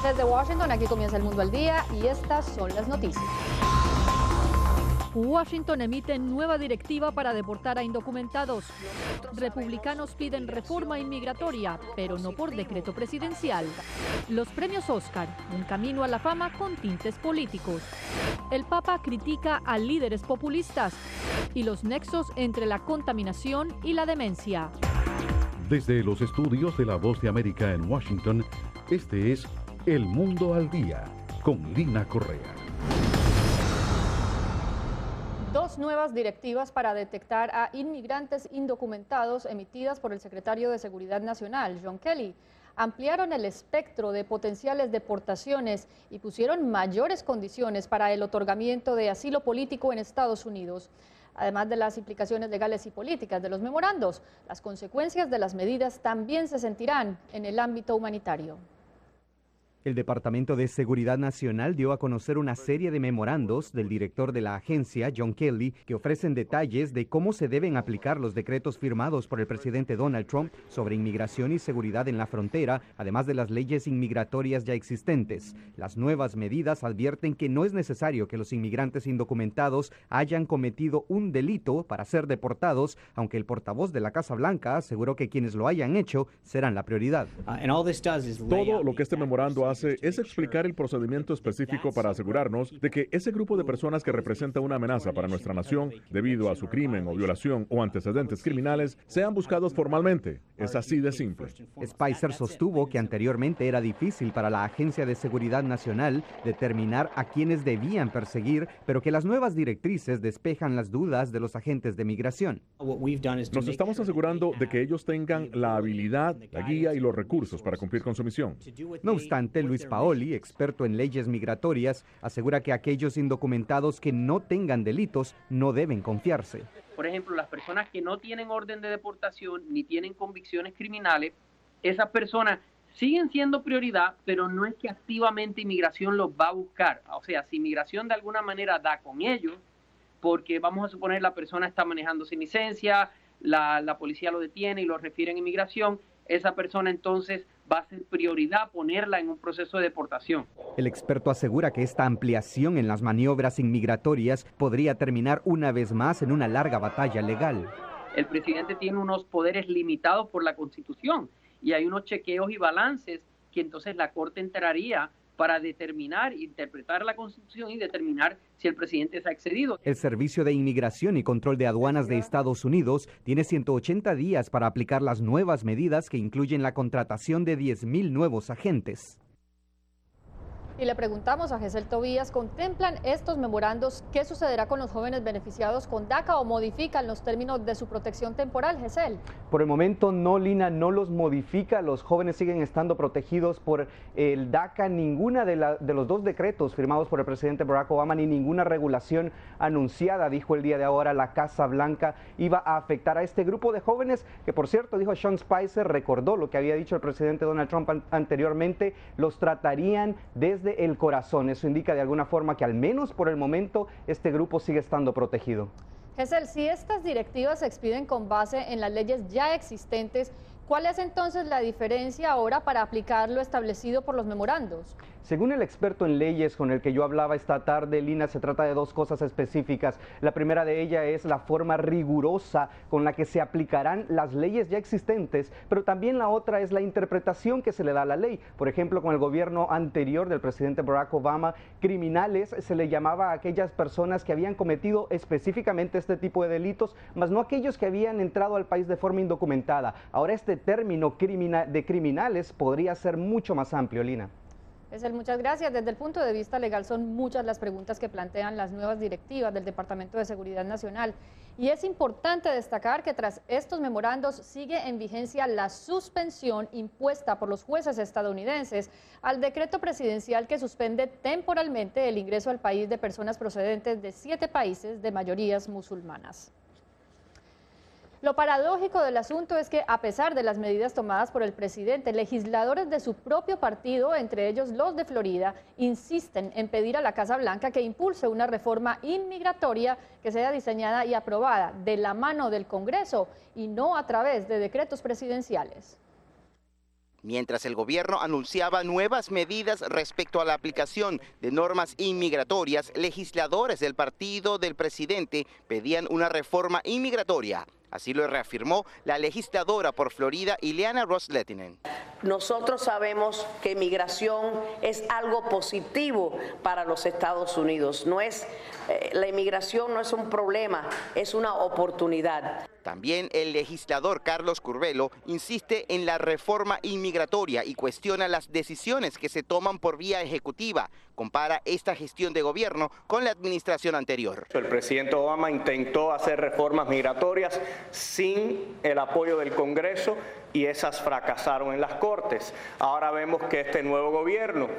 Desde Washington, aquí comienza El Mundo al Día y estas son las noticias. Washington emite nueva directiva para deportar a indocumentados. Republicanos piden reforma inmigratoria, pero no por decreto presidencial. Los premios Oscar, un camino a la fama con tintes políticos. El Papa critica a líderes populistas y los nexos entre la contaminación y la demencia. Desde los estudios de La Voz de América en Washington, este es El Mundo al Día, con Lina Correa. Dos nuevas directivas para detectar a inmigrantes indocumentados emitidas por el secretario de Seguridad Nacional, John Kelly, ampliaron el espectro de potenciales deportaciones y pusieron mayores condiciones para el otorgamiento de asilo político en Estados Unidos. Además de las implicaciones legales y políticas de los memorandos, las consecuencias de las medidas también se sentirán en el ámbito humanitario. El Departamento de Seguridad Nacional dio a conocer una serie de memorandos del director de la agencia, John Kelly, que ofrecen detalles de cómo se deben aplicar los decretos firmados por el presidente Donald Trump sobre inmigración y seguridad en la frontera, además de las leyes inmigratorias ya existentes. Las nuevas medidas advierten que no es necesario que los inmigrantes indocumentados hayan cometido un delito para ser deportados, aunque el portavoz de la Casa Blanca aseguró que quienes lo hayan hecho serán la prioridad. Todo lo que este memorando hace es explicar el procedimiento específico para asegurarnos de que ese grupo de personas que representa una amenaza para nuestra nación debido a su crimen o violación o antecedentes criminales sean buscados formalmente. Es así de simple. Spicer sostuvo que anteriormente era difícil para la Agencia de Seguridad Nacional determinar a quienes debían perseguir, pero que las nuevas directrices despejan las dudas de los agentes de migración. Nos estamos asegurando de que ellos tengan la habilidad, la guía y los recursos para cumplir con su misión. No obstante, Luis Paoli, experto en leyes migratorias, asegura que aquellos indocumentados que no tengan delitos no deben confiarse. Por ejemplo, las personas que no tienen orden de deportación ni tienen convicciones criminales, esas personas siguen siendo prioridad, pero no es que activamente inmigración los va a buscar. O sea, si inmigración de alguna manera da con ellos, porque vamos a suponer la persona está manejando sin licencia, la policía lo detiene y lo refiere a inmigración, esa persona entonces va a ser prioridad ponerla en un proceso de deportación. El experto asegura que esta ampliación en las maniobras inmigratorias podría terminar una vez más en una larga batalla legal. El presidente tiene unos poderes limitados por la Constitución y hay unos chequeos y balances que entonces la Corte entraría para determinar, interpretar la Constitución y determinar si el presidente se ha excedido. El Servicio de Inmigración y Control de Aduanas de Estados Unidos tiene 180 días para aplicar las nuevas medidas que incluyen la contratación de 10,000 nuevos agentes. Y le preguntamos a Gesell Tobías, ¿contemplan estos memorandos qué sucederá con los jóvenes beneficiados con DACA o modifican los términos de su protección temporal, Gesell? Por el momento no, Lina, no los modifica, los jóvenes siguen estando protegidos por el DACA, ninguna de los dos decretos firmados por el presidente Barack Obama ni ninguna regulación anunciada, dijo el día de ahora la Casa Blanca, iba a afectar a este grupo de jóvenes, que por cierto, dijo Sean Spicer, recordó lo que había dicho el presidente Donald Trump anteriormente, los tratarían desde el corazón. Eso indica de alguna forma que al menos por el momento este grupo sigue estando protegido. Gesell, si estas directivas se expiden con base en las leyes ya existentes, ¿cuál es entonces la diferencia ahora para aplicar lo establecido por los memorandos? Según el experto en leyes con el que yo hablaba esta tarde, Lina, se trata de dos cosas específicas. La primera de ellas es la forma rigurosa con la que se aplicarán las leyes ya existentes, pero también la otra es la interpretación que se le da a la ley. Por ejemplo, con el gobierno anterior del presidente Barack Obama, criminales se le llamaba a aquellas personas que habían cometido específicamente este tipo de delitos, mas no aquellos que habían entrado al país de forma indocumentada. Ahora este término de criminales podría ser mucho más amplio, Lina. Gesell, muchas gracias. Desde el punto de vista legal son muchas las preguntas que plantean las nuevas directivas del Departamento de Seguridad Nacional. Y es importante destacar que tras estos memorandos sigue en vigencia la suspensión impuesta por los jueces estadounidenses al decreto presidencial que suspende temporalmente el ingreso al país de personas procedentes de 7 países de mayorías musulmanas. Lo paradójico del asunto es que, a pesar de las medidas tomadas por el presidente, legisladores de su propio partido, entre ellos los de Florida, insisten en pedir a la Casa Blanca que impulse una reforma inmigratoria que sea diseñada y aprobada de la mano del Congreso y no a través de decretos presidenciales. Mientras el gobierno anunciaba nuevas medidas respecto a la aplicación de normas inmigratorias, legisladores del partido del presidente pedían una reforma inmigratoria. Así lo reafirmó la legisladora por Florida, Ileana Ros-Lehtinen. Nosotros sabemos que migración es algo positivo para los Estados Unidos. La inmigración no es un problema, es una oportunidad. También el legislador Carlos Curbelo insiste en la reforma inmigratoria y cuestiona las decisiones que se toman por vía ejecutiva. Compara esta gestión de gobierno con la administración anterior. El presidente Obama intentó hacer reformas migratorias sin el apoyo del Congreso y esas fracasaron en las Cortes. Ahora vemos que este nuevo gobierno,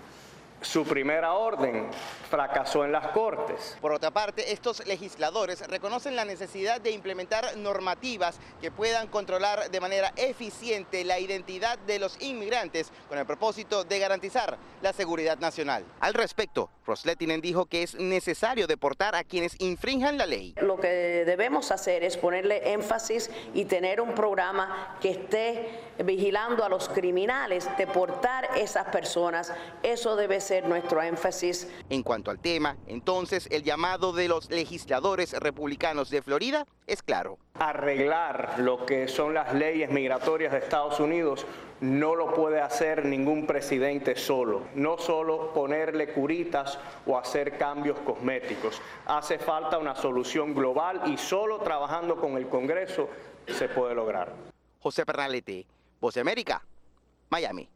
su primera orden, fracasó en las Cortes. Por otra parte, estos legisladores reconocen la necesidad de implementar normativas que puedan controlar de manera eficiente la identidad de los inmigrantes con el propósito de garantizar la seguridad nacional. Al respecto, Ros-Lehtinen dijo que es necesario deportar a quienes infrinjan la ley. Lo que debemos hacer es ponerle énfasis y tener un programa que esté vigilando a los criminales, deportar esas personas. Eso debe ser nuestro énfasis. En cuanto al tema, entonces el llamado de los legisladores republicanos de Florida es claro. Arreglar lo que son las leyes migratorias de Estados Unidos no lo puede hacer ningún presidente solo. No solo ponerle curitas o hacer cambios cosméticos. Hace falta una solución global y solo trabajando con el Congreso se puede lograr. José Pernalete, Voz de América, Miami.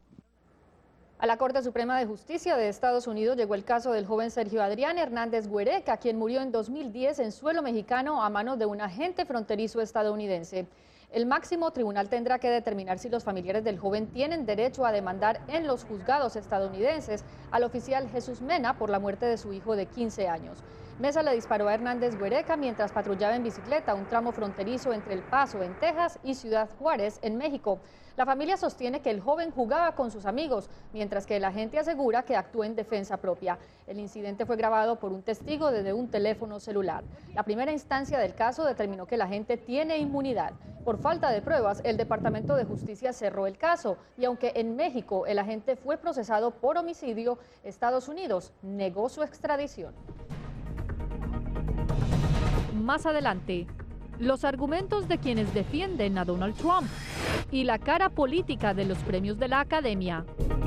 A la Corte Suprema de Justicia de Estados Unidos llegó el caso del joven Sergio Adrián Hernández Guereca, quien murió en 2010 en suelo mexicano a manos de un agente fronterizo estadounidense. El máximo tribunal tendrá que determinar si los familiares del joven tienen derecho a demandar en los juzgados estadounidenses al oficial Jesús Mena por la muerte de su hijo de 15 años. Mesa le disparó a Hernández Guereca mientras patrullaba en bicicleta un tramo fronterizo entre El Paso, en Texas, y Ciudad Juárez, en México. La familia sostiene que el joven jugaba con sus amigos, mientras que el agente asegura que actuó en defensa propia. El incidente fue grabado por un testigo desde un teléfono celular. La primera instancia del caso determinó que el agente tiene inmunidad. Por falta de pruebas, el Departamento de Justicia cerró el caso, y aunque en México el agente fue procesado por homicidio, Estados Unidos negó su extradición. Más adelante, los argumentos de quienes defienden a Donald Trump y la cara política de los premios de la Academia.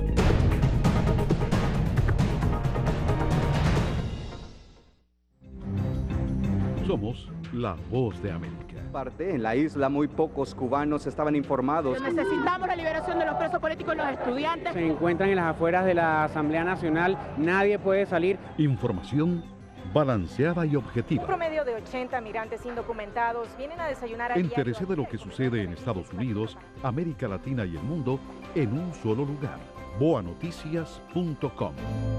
Somos la Voz de América. En la isla muy pocos cubanos estaban informados. Necesitamos la liberación de los presos políticos y los estudiantes. Se encuentran en las afueras de la Asamblea Nacional, nadie puede salir. Información balanceada y objetiva. Un promedio de 80 migrantes indocumentados vienen a desayunar a Entérese de lo que sucede en Estados Unidos, América Latina y el mundo en un solo lugar. boanoticias.com.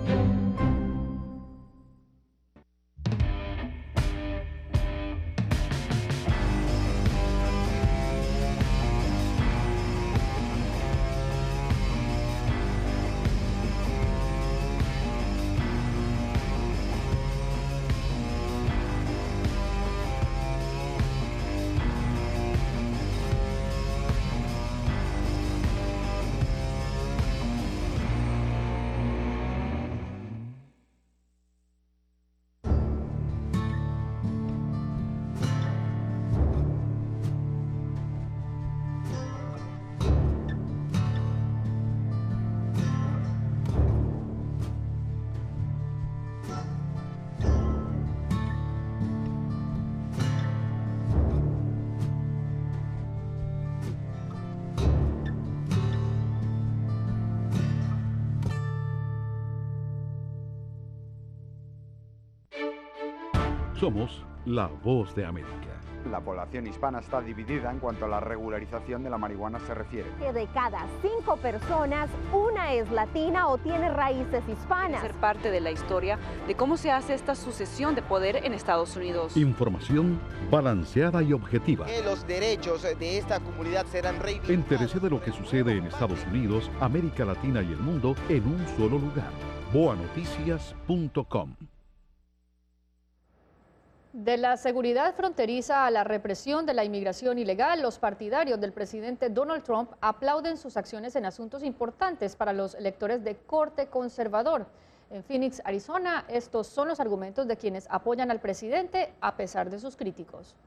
Somos la Voz de América. La población hispana está dividida en cuanto a la regularización de la marihuana se refiere. Que de cada 5 personas, una es latina o tiene raíces hispanas. Ser parte de la historia de cómo se hace esta sucesión de poder en Estados Unidos. Información balanceada y objetiva. Que los derechos de esta comunidad serán reivindicados. Entérese de lo que sucede en Estados Unidos, América Latina y el mundo en un solo lugar. boanoticias.com. De la seguridad fronteriza a la represión de la inmigración ilegal, los partidarios del presidente Donald Trump aplauden sus acciones en asuntos importantes para los electores de corte conservador. En Phoenix, Arizona, estos son los argumentos de quienes apoyan al presidente a pesar de sus críticos.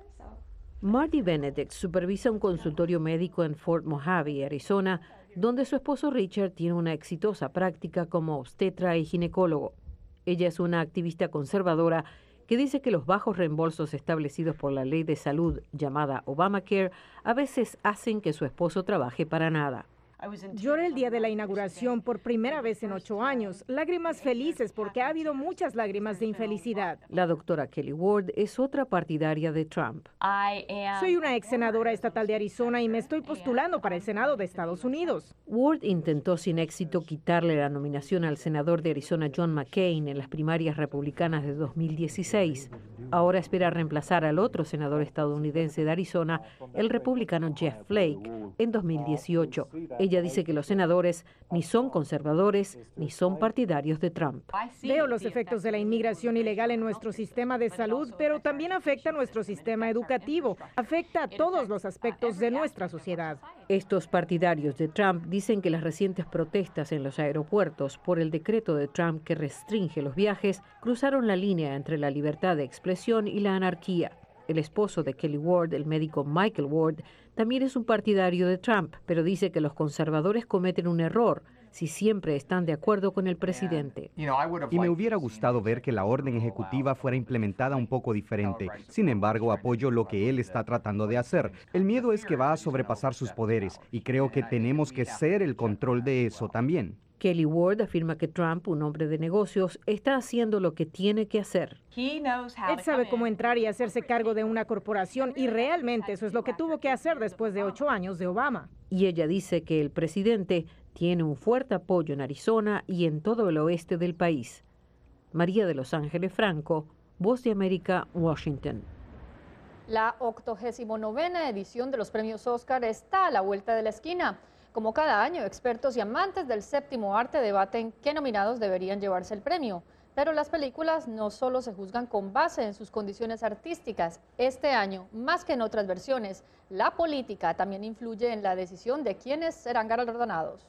Marty Benedict supervisa un consultorio médico en Fort Mojave, Arizona, donde su esposo Richard tiene una exitosa práctica como obstetra y ginecólogo. Ella es una activista conservadora que dice que los bajos reembolsos establecidos por la ley de salud llamada Obamacare a veces hacen que su esposo trabaje para nada. Lloré el día de la inauguración por primera vez en 8 años, lágrimas felices porque ha habido muchas lágrimas de infelicidad. La doctora Kelly Ward es otra partidaria de Trump. Soy una ex senadora estatal de Arizona y me estoy postulando para el Senado de Estados Unidos. Ward intentó sin éxito quitarle la nominación al senador de Arizona John McCain en las primarias republicanas de 2016. Ahora espera reemplazar al otro senador estadounidense de Arizona, el republicano Jeff Flake, en 2018. Ella dice que los senadores ni son conservadores ni son partidarios de Trump. Veo los efectos de la inmigración ilegal en nuestro sistema de salud, pero también afecta a nuestro sistema educativo, afecta a todos los aspectos de nuestra sociedad. Estos partidarios de Trump dicen que las recientes protestas en los aeropuertos por el decreto de Trump que restringe los viajes cruzaron la línea entre la libertad de expresión y la anarquía. El esposo de Kelly Ward, el médico Michael Ward, también es un partidario de Trump, pero dice que los conservadores cometen un error si siempre están de acuerdo con el presidente. Y me hubiera gustado ver que la orden ejecutiva fuera implementada un poco diferente. Sin embargo, apoyo lo que él está tratando de hacer. El miedo es que va a sobrepasar sus poderes y creo que tenemos que ser el control de eso también. Kelly Ward afirma que Trump, un hombre de negocios, está haciendo lo que tiene que hacer. Él sabe cómo entrar y hacerse cargo de una corporación y realmente eso es lo que tuvo que hacer después de 8 años de Obama. Y ella dice que el presidente tiene un fuerte apoyo en Arizona y en todo el oeste del país. María de Los Ángeles Franco, Voz de América, Washington. La 89ª edición de los premios Oscar está a la vuelta de la esquina. Como cada año, expertos y amantes del séptimo arte debaten qué nominados deberían llevarse el premio. Pero las películas no solo se juzgan con base en sus condiciones artísticas. Este año, más que en otras versiones, la política también influye en la decisión de quiénes serán galardonados.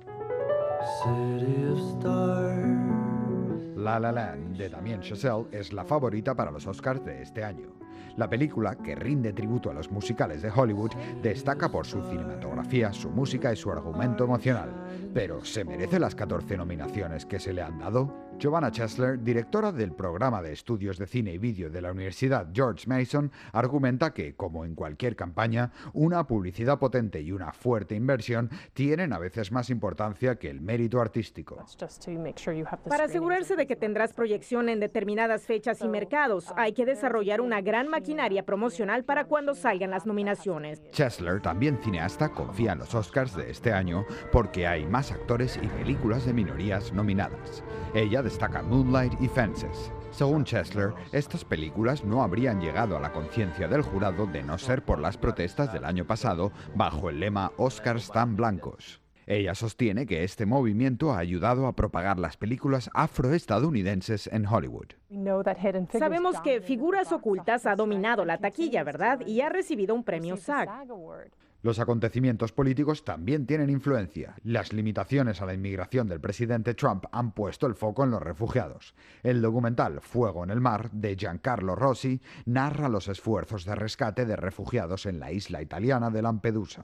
La La Land de Damien Chazelle es la favorita para los Oscars de este año. La película, que rinde tributo a los musicales de Hollywood, destaca por su cinematografía, su música y su argumento emocional. Pero, ¿se merece las 14 nominaciones que se le han dado? Giovanna Chesler, directora del programa de estudios de cine y vídeo de la Universidad George Mason, argumenta que, como en cualquier campaña, una publicidad potente y una fuerte inversión tienen a veces más importancia que el mérito artístico. Para asegurarse de que tendrás proyección en determinadas fechas y mercados, hay que desarrollar una gran maquinaria promocional para cuando salgan las nominaciones. Chesler, también cineasta, confía en los Oscars de este año porque hay más actores y películas de minorías nominadas. Ella destaca Moonlight y Fences. Según Chesler, estas películas no habrían llegado a la conciencia del jurado de no ser por las protestas del año pasado bajo el lema Oscars tan blancos. Ella sostiene que este movimiento ha ayudado a propagar las películas afroestadounidenses en Hollywood. Sabemos que Figuras Ocultas ha dominado la taquilla, ¿verdad? Y ha recibido un premio SAG. Los acontecimientos políticos también tienen influencia. Las limitaciones a la inmigración del presidente Trump han puesto el foco en los refugiados. El documental Fuego en el Mar, de Giancarlo Rossi, narra los esfuerzos de rescate de refugiados en la isla italiana de Lampedusa.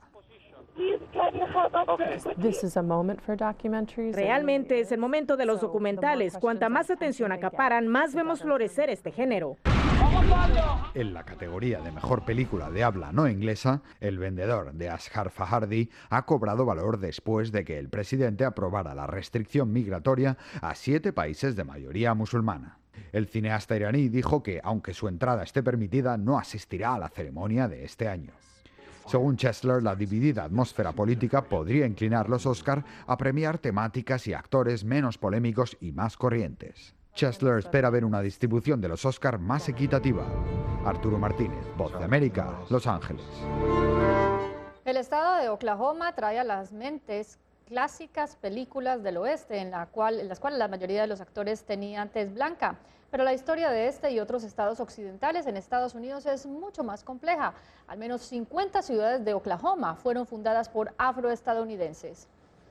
Realmente es el momento de los documentales. Cuanta más atención acaparan, más vemos florecer este género. En la categoría de mejor película de habla no inglesa, El vendedor de Asghar Farhadi ha cobrado valor después de que el presidente aprobara la restricción migratoria a 7 países de mayoría musulmana. El cineasta iraní dijo que, aunque su entrada esté permitida, no asistirá a la ceremonia de este año. Según Chesler, la dividida atmósfera política podría inclinar los Oscar a premiar temáticas y actores menos polémicos y más corrientes. Chesler espera ver una distribución de los Oscar más equitativa. Arturo Martínez, Voz de América, Los Ángeles. El estado de Oklahoma trae a las mentes clásicas películas del oeste en las cuales la mayoría de los actores tenían tez blanca. Pero la historia de este y otros estados occidentales en Estados Unidos es mucho más compleja. Al menos 50 ciudades de Oklahoma fueron fundadas por afroestadounidenses.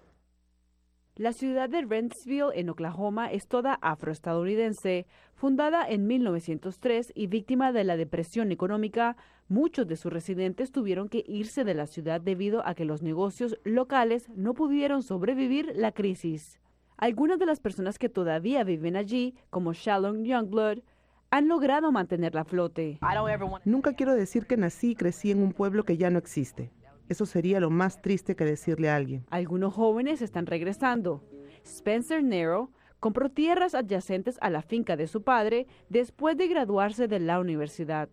La ciudad de Rentsville, en Oklahoma, es toda afroestadounidense. Fundada en 1903 y víctima de la depresión económica, muchos de sus residentes tuvieron que irse de la ciudad debido a que los negocios locales no pudieron sobrevivir la crisis. Algunas de las personas que todavía viven allí, como Shalom Youngblood, han logrado mantenerla a flote. Nunca quiero decir que nací y crecí en un pueblo que ya no existe. Eso sería lo más triste que decirle a alguien. Algunos jóvenes están regresando. Spencer Nero compró tierras adyacentes a la finca de su padre después de graduarse de la universidad.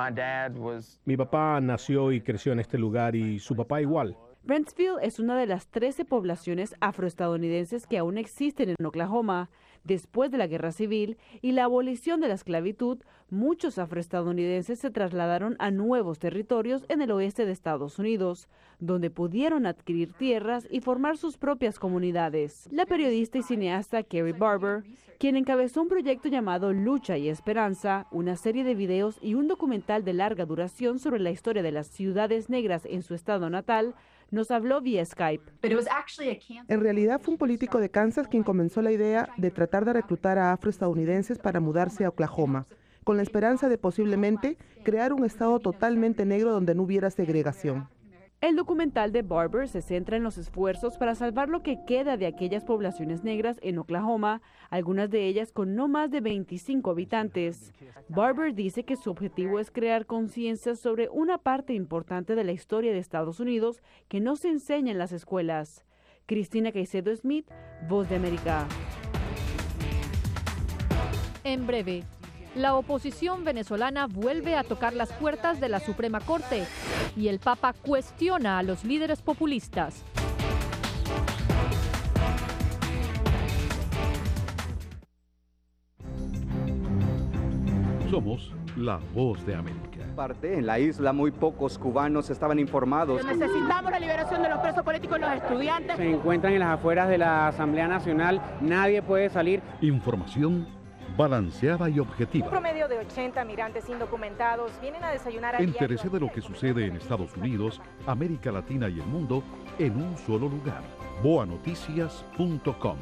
Mi papá nació y creció en este lugar y su papá igual. Rentsville es una de las 13 poblaciones afroestadounidenses que aún existen en Oklahoma. Después de la Guerra Civil y la abolición de la esclavitud, muchos afroestadounidenses se trasladaron a nuevos territorios en el oeste de Estados Unidos, donde pudieron adquirir tierras y formar sus propias comunidades. La periodista y cineasta Carrie Barber, quien encabezó un proyecto llamado Lucha y Esperanza, una serie de videos y un documental de larga duración sobre la historia de las ciudades negras en su estado natal, nos habló vía Skype. En realidad fue un político de Kansas quien comenzó la idea de tratar de reclutar a afroestadounidenses para mudarse a Oklahoma, con la esperanza de posiblemente crear un estado totalmente negro donde no hubiera segregación. El documental de Barber se centra en los esfuerzos para salvar lo que queda de aquellas poblaciones negras en Oklahoma, algunas de ellas con no más de 25 habitantes. Barber dice que su objetivo es crear conciencia sobre una parte importante de la historia de Estados Unidos que no se enseña en las escuelas. Cristina Caicedo Smith, Voz de América. En breve, la oposición venezolana vuelve a tocar las puertas de la Suprema Corte y el Papa cuestiona a los líderes populistas. Somos la Voz de América. En la isla muy pocos cubanos estaban informados. Necesitamos la liberación de los presos políticos y los estudiantes. Se encuentran en las afueras de la Asamblea Nacional, nadie puede salir. Información balanceada y objetiva. Un promedio de 80 migrantes indocumentados vienen a desayunar a Entérese de lo que sucede en Estados Unidos, América Latina y el mundo en un solo lugar. boanoticias.com.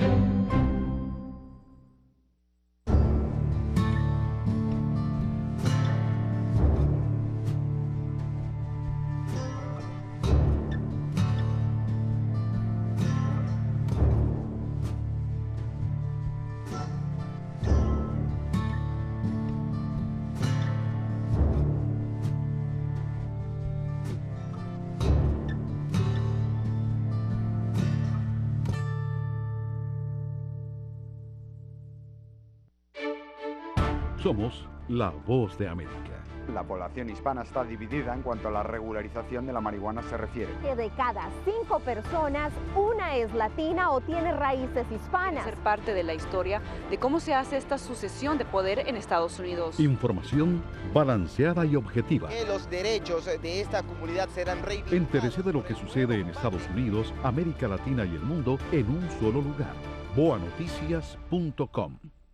Somos la Voz de América. La población hispana está dividida en cuanto a la regularización de la marihuana se refiere. Que de cada 5 personas, una es latina o tiene raíces hispanas. Ser parte de la historia de cómo se hace esta sucesión de poder en Estados Unidos. Información balanceada y objetiva. Que los derechos de esta comunidad serán reivindicados. Entérese de lo que sucede en Estados Unidos, América Latina y el mundo en un solo lugar. boanoticias.com.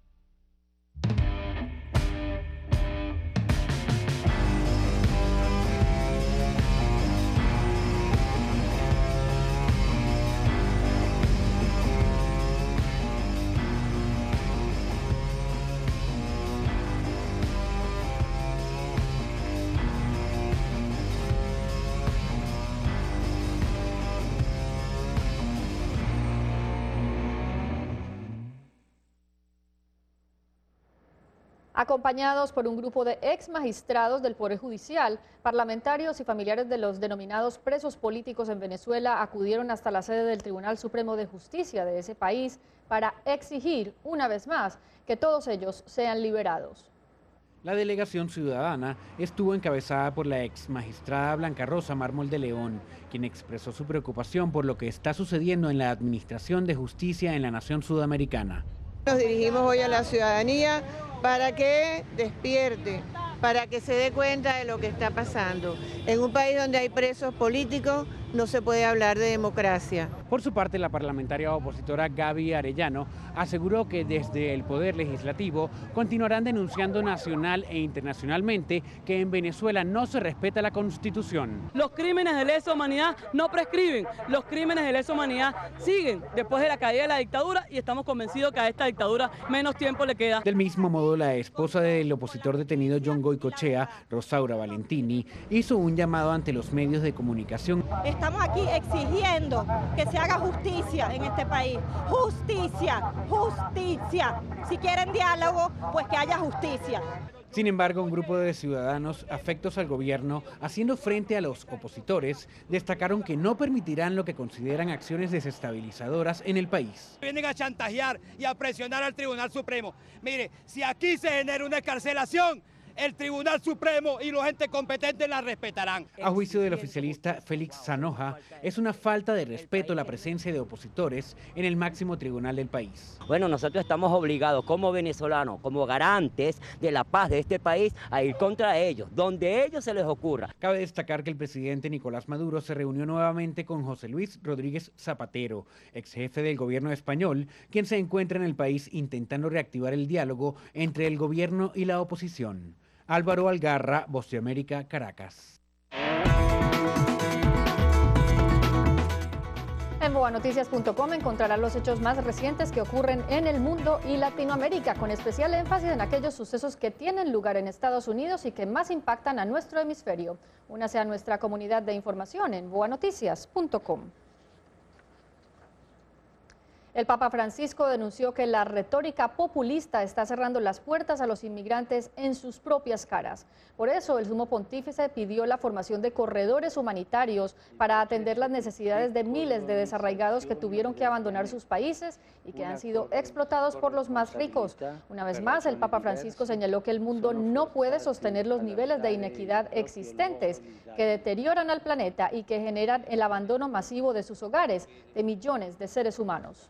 Acompañados por un grupo de ex magistrados del Poder Judicial, parlamentarios y familiares de los denominados presos políticos en Venezuela acudieron hasta la sede del Tribunal Supremo de Justicia de ese país para exigir, una vez más, que todos ellos sean liberados. La delegación ciudadana estuvo encabezada por la ex magistrada Blanca Rosa Mármol de León, quien expresó su preocupación por lo que está sucediendo en la administración de justicia en la nación sudamericana. Nos dirigimos hoy a la ciudadanía para que despierte, para que se dé cuenta de lo que está pasando. En un país donde hay presos políticos, no se puede hablar de democracia. Por su parte, la parlamentaria opositora Gaby Arellano aseguró que desde el Poder Legislativo continuarán denunciando nacional e internacionalmente que en Venezuela no se respeta la Constitución. Los crímenes de lesa humanidad no prescriben, los crímenes de lesa humanidad siguen después de la caída de la dictadura y estamos convencidos que a esta dictadura menos tiempo le queda. Del mismo modo, la esposa del opositor detenido John Goycochea, Rosaura Valentini, hizo un llamado ante los medios de comunicación. Estamos aquí exigiendo que se haga justicia en este país. Justicia, justicia. Si quieren diálogo, pues que haya justicia. Sin embargo, un grupo de ciudadanos afectos al gobierno, haciendo frente a los opositores, destacaron que no permitirán lo que consideran acciones desestabilizadoras en el país. Vienen a chantajear y a presionar al Tribunal Supremo. Mire, si aquí se genera una excarcelación, el Tribunal Supremo y los entes competentes la respetarán. A juicio del oficialista Félix Zanoja, es una falta de respeto la presencia de opositores en el máximo tribunal del país. Bueno, nosotros estamos obligados como venezolanos, como garantes de la paz de este país, a ir contra ellos, donde ellos se les ocurra. Cabe destacar que el presidente Nicolás Maduro se reunió nuevamente con José Luis Rodríguez Zapatero, ex jefe del gobierno español, quien se encuentra en el país intentando reactivar el diálogo entre el gobierno y la oposición. Álvaro Algarra, Voz de América, Caracas. En boanoticias.com encontrarán los hechos más recientes que ocurren en el mundo y Latinoamérica, con especial énfasis en aquellos sucesos que tienen lugar en Estados Unidos y que más impactan a nuestro hemisferio. Únase a nuestra comunidad de información en boanoticias.com. El Papa Francisco denunció que la retórica populista está cerrando las puertas a los inmigrantes en sus propias caras. Por eso, el sumo pontífice pidió la formación de corredores humanitarios para atender las necesidades de miles de desarraigados que tuvieron que abandonar sus países y que han sido explotados por los más ricos. Una vez más, el Papa Francisco señaló que el mundo no puede sostener los niveles de inequidad existentes que deterioran al planeta y que generan el abandono masivo de sus hogares de millones de seres humanos.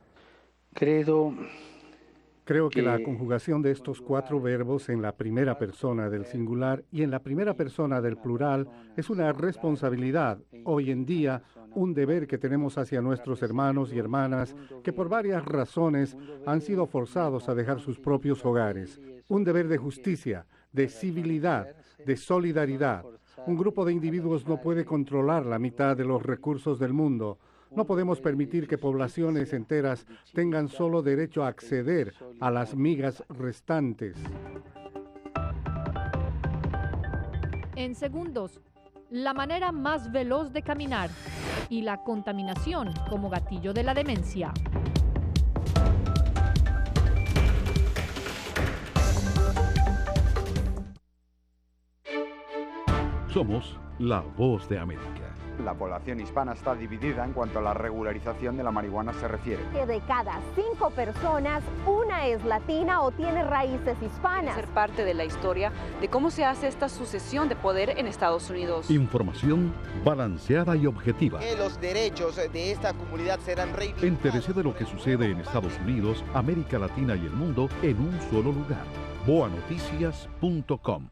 Creo que la conjugación de estos 4 verbos en la primera persona del singular y en la primera persona del plural es una responsabilidad, hoy en día, un deber que tenemos hacia nuestros hermanos y hermanas que por varias razones han sido forzados a dejar sus propios hogares. Un deber de justicia, de civilidad, de solidaridad. Un grupo de individuos no puede controlar la mitad de los recursos del mundo. No podemos permitir que poblaciones enteras tengan solo derecho a acceder a las migas restantes. En segundos, la manera más veloz de caminar y la contaminación como gatillo de la demencia. Somos la Voz de América. La población hispana está dividida en cuanto a la regularización de la marihuana se refiere. Que de cada 5 personas, una es latina o tiene raíces hispanas. Ser parte de la historia de cómo se hace esta sucesión de poder en Estados Unidos. Información balanceada y objetiva. Que los derechos de esta comunidad serán reivindicados. Entérese de lo que sucede en Estados Unidos, América Latina y el mundo en un solo lugar. boanoticias.com.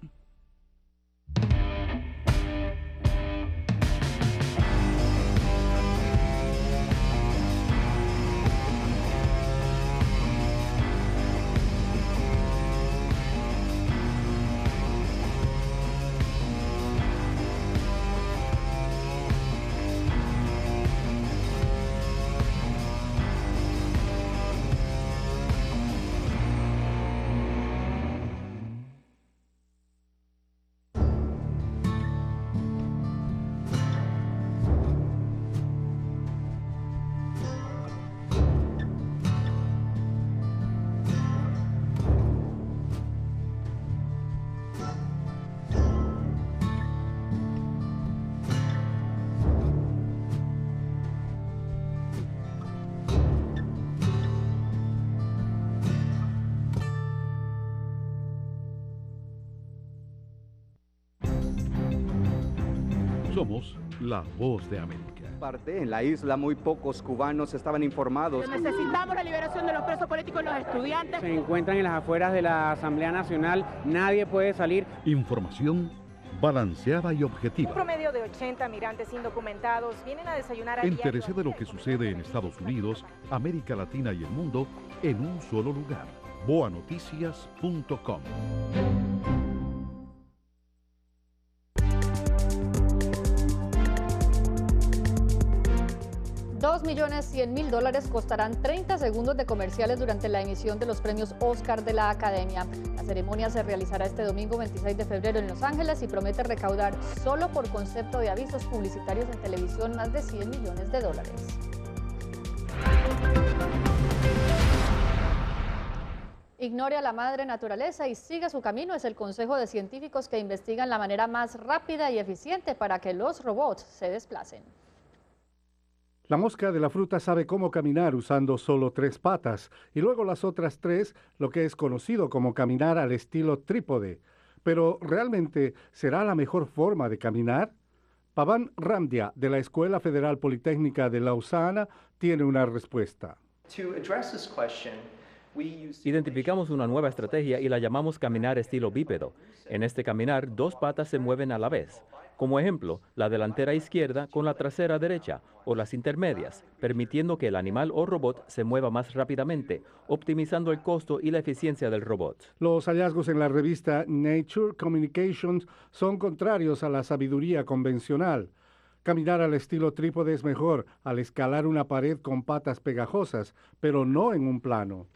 Somos la Voz de América. En la isla muy pocos cubanos estaban informados. Necesitamos la liberación de los presos políticos y los estudiantes. Se encuentran en las afueras de la Asamblea Nacional, nadie puede salir. Información balanceada y objetiva. Un promedio de 80 migrantes indocumentados vienen a desayunar a Entérese de lo que sucede en Estados Unidos, América Latina y el mundo en un solo lugar. boanoticias.com. 2.100.000 costarán 30 segundos de comerciales durante la emisión de los premios Oscar de la Academia. La ceremonia se realizará este domingo 26 de febrero en Los Ángeles y promete recaudar solo por concepto de avisos publicitarios en televisión más de $100 millones. Ignore a la madre naturaleza y siga su camino es el consejo de científicos que investigan la manera más rápida y eficiente para que los robots se desplacen. La mosca de la fruta sabe cómo caminar usando solo 3 patas y luego las otras 3, lo que es conocido como caminar al estilo trípode. Pero, ¿realmente será la mejor forma de caminar? Pavan Ramdia, de la Escuela Federal Politécnica de Lausana, tiene una respuesta. Identificamos una nueva estrategia y la llamamos caminar estilo bípedo. En este caminar, 2 patas se mueven a la vez. Como ejemplo, la delantera izquierda con la trasera derecha o las intermedias, permitiendo que el animal o robot se mueva más rápidamente, optimizando el costo y la eficiencia del robot. Los hallazgos en la revista Nature Communications son contrarios a la sabiduría convencional. Caminar al estilo trípode es mejor al escalar una pared con patas pegajosas, pero no en un plano.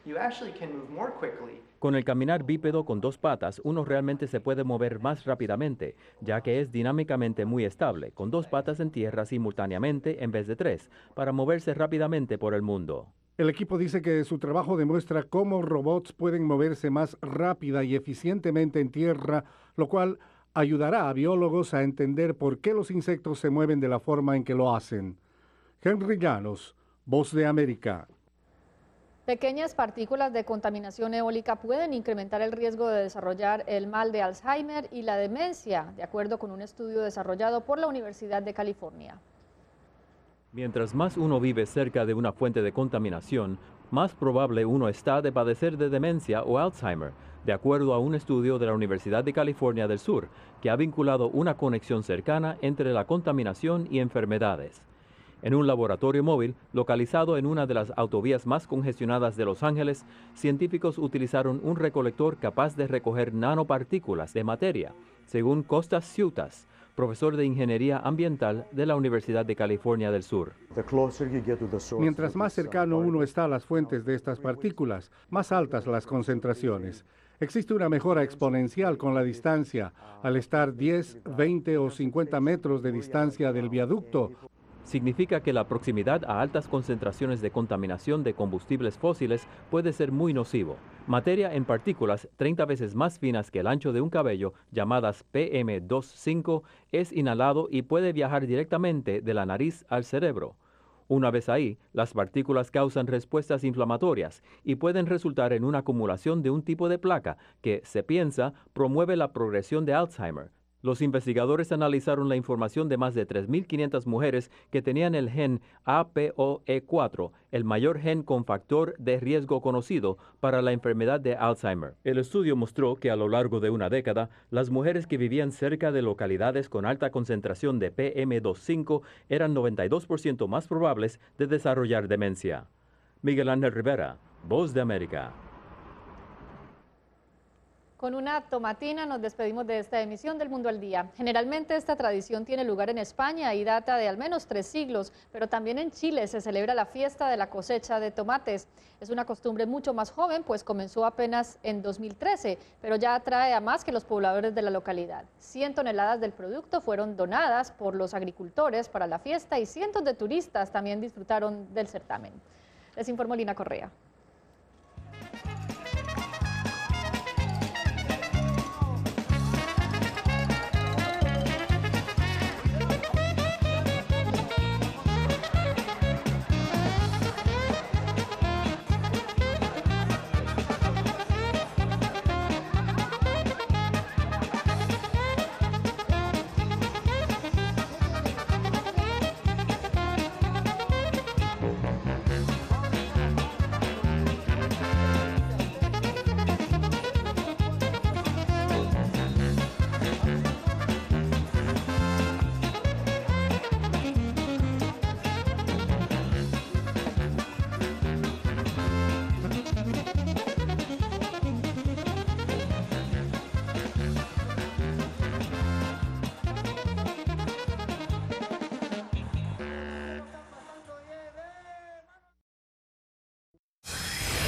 Con el caminar bípedo con 2 patas, uno realmente se puede mover más rápidamente, ya que es dinámicamente muy estable, con 2 patas en tierra simultáneamente en vez de 3, para moverse rápidamente por el mundo. El equipo dice que su trabajo demuestra cómo robots pueden moverse más rápida y eficientemente en tierra, lo cual ayudará a biólogos a entender por qué los insectos se mueven de la forma en que lo hacen. Henry Llanos, Voz de América. Pequeñas partículas de contaminación eólica pueden incrementar el riesgo de desarrollar el mal de Alzheimer y la demencia, de acuerdo con un estudio desarrollado por la Universidad de California. Mientras más uno vive cerca de una fuente de contaminación, más probable uno está de padecer de demencia o Alzheimer, de acuerdo a un estudio de la Universidad de California del Sur, que ha vinculado una conexión cercana entre la contaminación y enfermedades. En un laboratorio móvil, localizado en una de las autovías más congestionadas de Los Ángeles, científicos utilizaron un recolector capaz de recoger nanopartículas de materia, según Costas Ciutas, profesor de Ingeniería Ambiental de la Universidad de California del Sur. Mientras más cercano uno está a las fuentes de estas partículas, más altas las concentraciones. Existe una mejora exponencial con la distancia, al estar 10, 20 o 50 metros de distancia del viaducto. Significa que la proximidad a altas concentraciones de contaminación de combustibles fósiles puede ser muy nocivo. Materia en partículas 30 veces más finas que el ancho de un cabello, llamadas PM2.5, es inhalado y puede viajar directamente de la nariz al cerebro. Una vez ahí, las partículas causan respuestas inflamatorias y pueden resultar en una acumulación de un tipo de placa que, se piensa, promueve la progresión de Alzheimer. Los investigadores analizaron la información de más de 3.500 mujeres que tenían el gen APOE4, el mayor gen con factor de riesgo conocido para la enfermedad de Alzheimer. El estudio mostró que a lo largo de una década, las mujeres que vivían cerca de localidades con alta concentración de PM2.5 eran 92% más probables de desarrollar demencia. Miguel Ángel Rivera, Voz de América. Con una tomatina nos despedimos de esta emisión del Mundo al Día. Generalmente esta tradición tiene lugar en España y data de al menos 3 siglos, pero también en Chile se celebra la fiesta de la cosecha de tomates. Es una costumbre mucho más joven, pues comenzó apenas en 2013, pero ya atrae a más que los pobladores de la localidad. 100 toneladas del producto fueron donadas por los agricultores para la fiesta y cientos de turistas también disfrutaron del certamen. Les informó Lina Correa.